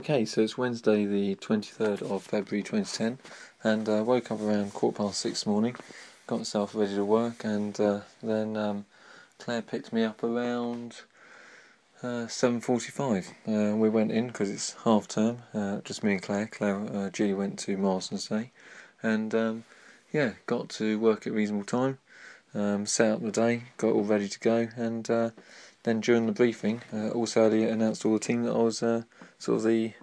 Okay, so it's Wednesday the 23rd of February 2010, and I woke up around 6:15 this morning, got myself ready to work, and then Claire picked me up around 7:45. We went in because it's half term, just me and Claire. Julie went to Marston's today, and yeah, got to work at reasonable time, set up the day, got all ready to go, and then during the briefing, also earlier announced all the team that I was sort of the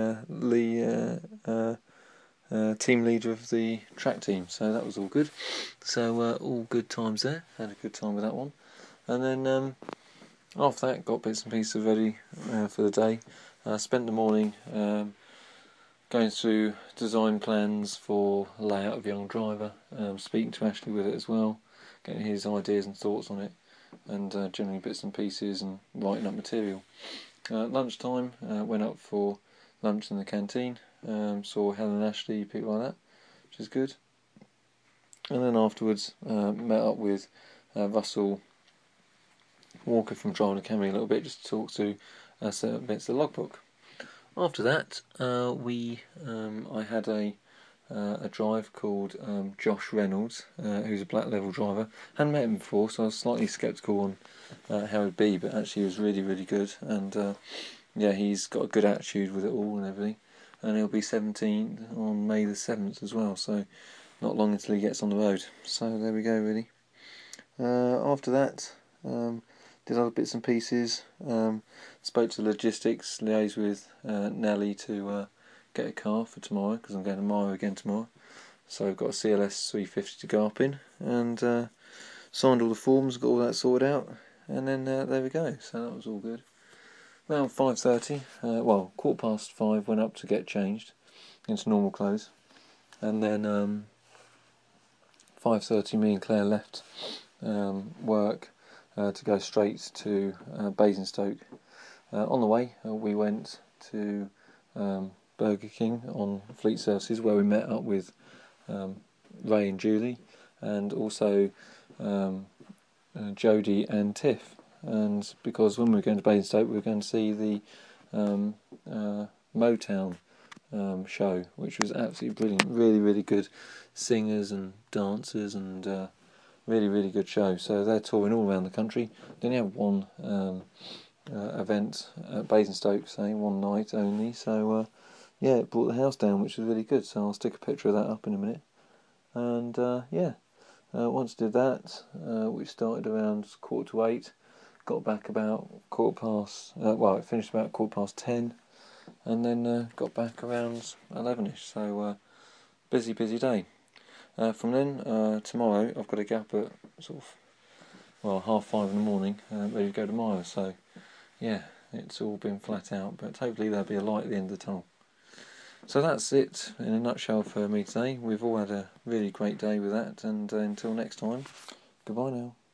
team leader of the track team, so that was all good. So all good times there. Had a good time with that one, and then after that, got bits and pieces ready for the day. Spent the morning going through design plans for layout of Young Driver, speaking to Ashley with it as well, getting his ideas and thoughts on it, and generally bits and pieces and writing up material. Lunchtime, went up for lunch in the canteen, saw Helen and Ashley, people like that, which is good. And then afterwards, met up with Russell Walker from Driving Academy a little bit, just to talk through certain bits of the logbook. After that, I had a drive called Josh Reynolds, who's a black level driver. Hadn't met him before, so I was slightly sceptical on how he'd be, but actually he was really, really good, and yeah, he's got a good attitude with it all and everything. And he'll be 17 on May the 7th as well, so not long until he gets on the road. So there we go, really. After that, did other bits and pieces. Spoke to logistics, liaised with Nelly to get a car for tomorrow, because I'm going to Maya again tomorrow. So I've got a CLS 350 to go up in, and signed all the forms, got all that sorted out, and then there we go. So that was all good. Around 5:30, 5:15, went up to get changed into normal clothes, and then 5:30, me and Claire left work to go straight to Basingstoke. On the way, we went to Burger King on Fleet Services, where we met up with Ray and Julie, and also Jodie and Tiff. And because when we were going to Basingstoke, we were going to see the Motown show, which was absolutely brilliant. Really, really good singers and dancers, and really, really good show. So they're touring all around the country. They only have one event at Basingstoke, say one night only. So yeah, it brought the house down, which was really good. So I'll stick a picture of that up in a minute. And yeah, once I did that, we started around 7:45. Got back about it finished about 10:15, and then got back around 11ish. So busy day. From then, tomorrow I've got to get up at sort of 5:30 in the morning, ready to go to Maya. So yeah, it's all been flat out, but hopefully there'll be a light at the end of the tunnel. So that's it in a nutshell for me today. We've all had a really great day with that, and until next time, goodbye now.